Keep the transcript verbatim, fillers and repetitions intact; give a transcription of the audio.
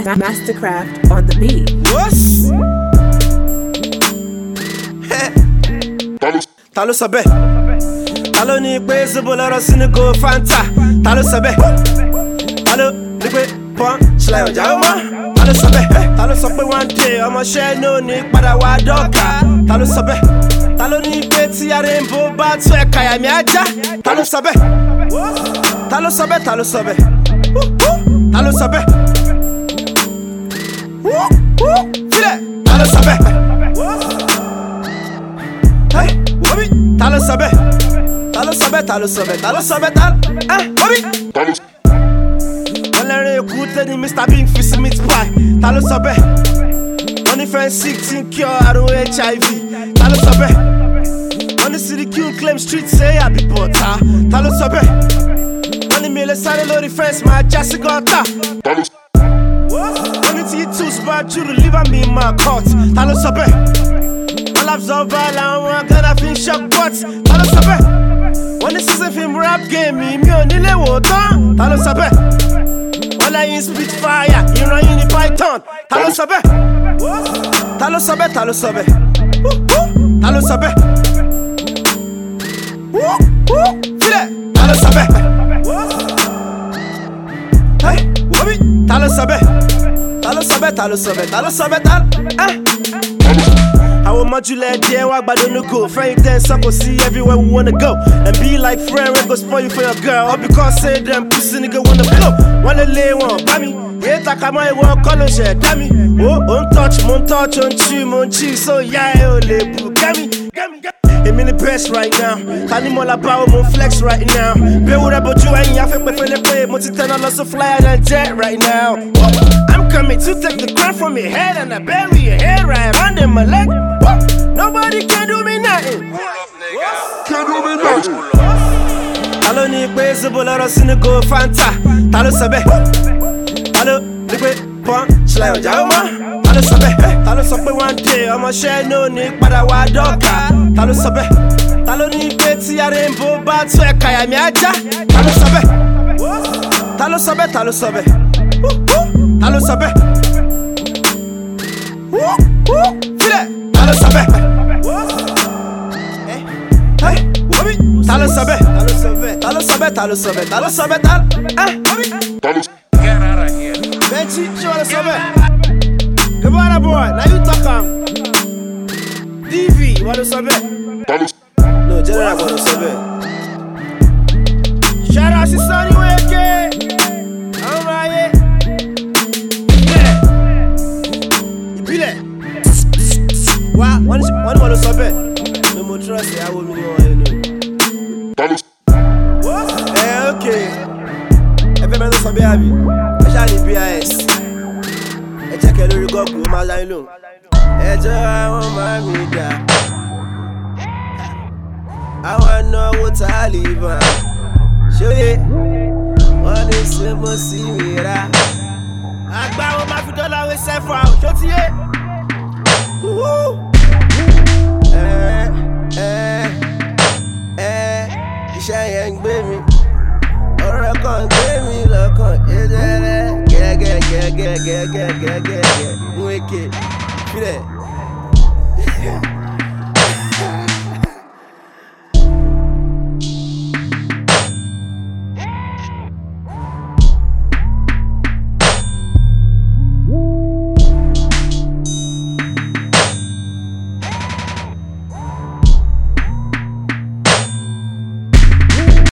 Mastercraft on the beat. What's? Ta ló sọ bẹ́ẹ̀? Ta ló ní pé Zobo lọ́rọ̀ sínú go Fanta? Ta ló sọ bẹ́ẹ̀? Ta ló ní pé pọ́n ṣílẹ̀ ọjà ó mọ́? Ta ló sọ bẹ́ẹ̀? Ta ló sọ pé one day ọmọọṣẹ́ náà ní padà wá dọ́ọ̀kà? Ta ló sọ bẹ́ẹ̀? Ta ló ní pé tí Rainbow bá tún ẹ̀ka yàmí ajá? Ta ló sọ bẹ́ẹ̀? Ta ló sọ bẹ́ẹ̀? Ta ló sọ bẹ́ẹ̀? Ta ló sọ bẹ́ẹ̀? Fílẹ̀! Ta ló sọ bẹ́ẹ̀? Ta ló sọ bẹ́ẹ̀? Ta ló sọ bẹ́ẹ̀? Ta ló sọ bẹ́ẹ̀? Ta ló sọ bẹ́ẹ̀? Ta ẹ́ Bobby. Wọ́n lẹ́rìn èkúté ní Mister Big fi sí meat pie. Ta ló sọ bẹ́ẹ̀? Wọ́n ní fẹ́ẹ́ sick tí ń cure àrùn H I V. Ta ló sọ bẹ́ẹ̀? Wọ́n ní C D Q claim street say àbí bọ̀tà. Ta ló sọ bẹ́ẹ̀? Wọ́n ní mi lè sáré lórí fence máa já sí gọ́tà. Wọ́n ní tí tools bá jùlọ leave me in my court. Ta ló sọ bẹ́ẹ̀? Absorber làwọn gánà fi ń shock pot. Ta ló sọ bẹ́ẹ̀? Wọ́n ní season film rap game mi mi ò nílé wò tán. Ta ló sọ bẹ́ẹ̀? Wọ́n lẹ́yìn Spitfire ìran yìí ní Python. Ta ló sọ bẹ́ẹ̀? Ta ló sọ bẹ́ẹ̀? Ta ló sọ bẹ́ẹ̀? Ta ló sọ bẹ́ẹ̀? Fílẹ̀! Ta ló sọ bẹ́ẹ̀? Ta ló sọ bẹ́ẹ̀? Ta ló sọ bẹ́ẹ̀? Ta ló sọ bẹ́ẹ̀? Ta ló sọ bẹ́ẹ̀? Ta Àwọn modulate there, walk by the no go. Friend then suck see everywhere we wanna go. And be like friend, we go spoil you for your girl. All because say them pussy nigga wanna blow. Wanna lay one, bammy. Yeah, taka my one color share, dammy. Oh, on touch, mon touch, on chi, mon chi. So yeah, oh, le boo, gammy, gammy, gammy. I'm in the best right now. Can you all about mon flex right now? Be what about you and ya fake me feel play. Multi ten dollars so fly and jet right now. I'm coming to take the crown from your head and I bury your head right under my leg. Nobody can do me nothing. Can do me nothing. Ta ló ní pé Zobo lọ́rọ̀ sínú go Fanta? Ta ló sọ bẹ́ẹ̀? Ta ló ní pé pọ́n ṣílẹ̀ ọjà ó mọ́? Ta ló sọ bẹ́ẹ̀? Ta ló sọ pé one day ọmọọṣẹ́ náà ní padà wá dọ́ọ̀kà? Ta ló sọ bẹ́ẹ̀? Ta ló ní pé tí Rainbow bá tún ẹ̀ka yàmí ajá? Ta ló sọ bẹ́ẹ̀? Ta ló sọ bẹ́ẹ̀? Ta ló sọ bẹ́ẹ̀? Ta ló sọ bẹ́ẹ̀? Fílẹ̀! Ta ló sọ bẹ́ẹ̀? Ta ló sọ bẹ́ẹ̀? Ta ló sọ bẹ́ẹ̀? Ta ló sọ bẹ́ẹ̀? Ta ló sọ bẹ́ẹ̀? Ta ló sọ bẹ́ẹ̀? Get out of here. Benji, ṣé wọ́n lọ sọ bẹ́ẹ̀? Come on, boy, now you talk am. D V, wọ́n lọ sọ bẹ́ẹ̀? No, General wọ́n lọ sọ bẹ́ẹ̀. Ṣara sí Sunny Weke. Àwọn ọmọ ayé. Ìbílẹ̀. Ìbílẹ̀. Wá, wọ́n ní wọ́n lọ sọ bẹ́ẹ̀. Mi mo trust ìyàwó mi ní wọ́n yẹn ní. Ẹ ok, ẹ fẹ́ mẹ́rin sọ bí àbí, ẹ ṣáà ní B I S, ẹ jẹ́kẹ̀ lórí gọ́ọ̀gù ó máa láyé lóhùn. Ẹ jẹ́ àwọn máa mi dà, àwọn náwó tá a lè bọ̀, ṣóyè, wọ́n ní ṣe mo sì mi rà. Àgbà wọn máa fi dọ́là wé sẹ́fà, ṣó ti yé? Ẹ ẹ ẹ iṣẹ́ yẹn ń gbé mi, ọ̀rọ̀ kan ń gbé mi lọ́kàn jẹ́jẹ́rẹ́ gẹ́gẹ́gẹ́gẹ́gẹ́gẹ́gẹ́ Weke, fílẹ̀.